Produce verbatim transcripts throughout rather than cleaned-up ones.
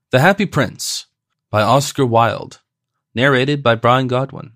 The Happy Prince by Oscar Wilde, narrated by Brian Godwin.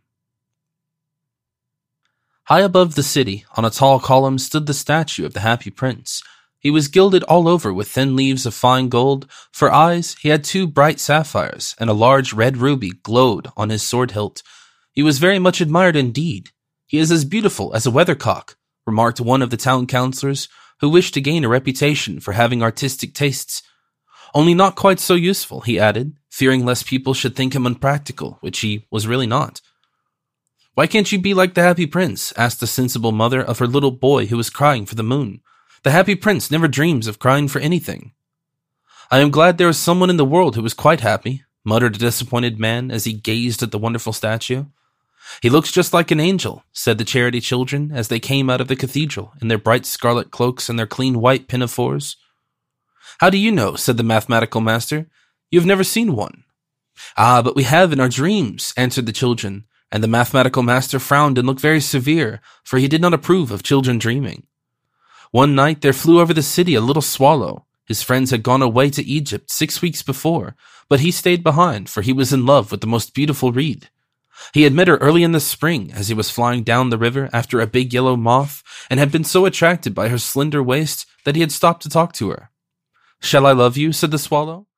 High above the city, on a tall column, stood the statue of the Happy Prince. He was gilded all over with thin leaves of fine gold. For eyes, he had two bright sapphires, and a large red ruby glowed on his sword hilt. He was very much admired indeed. "He is as beautiful as a weathercock," remarked one of the town councillors, who wished to gain a reputation for having artistic tastes. "Only not quite so useful," he added, fearing lest people should think him unpractical, which he was really not. "Why can't you be like the Happy Prince?" asked the sensible mother of her little boy who was crying for the moon. "The Happy Prince never dreams of crying for anything." "I am glad there is someone in the world who is quite happy," muttered a disappointed man as he gazed at the wonderful statue. "He looks just like an angel," said the charity children as they came out of the cathedral in their bright scarlet cloaks and their clean white pinafores. "How do you know?" said the mathematical master. "You have never seen one." "Ah, but we have in our dreams," answered the children, and the mathematical master frowned and looked very severe, for he did not approve of children dreaming. One night there flew over the city a little swallow. His friends had gone away to Egypt six weeks before, but he stayed behind, for he was in love with the most beautiful reed. He had met her early in the spring as he was flying down the river after a big yellow moth, and had been so attracted by her slender waist that he had stopped to talk to her. "Shall I love you?" said the swallow.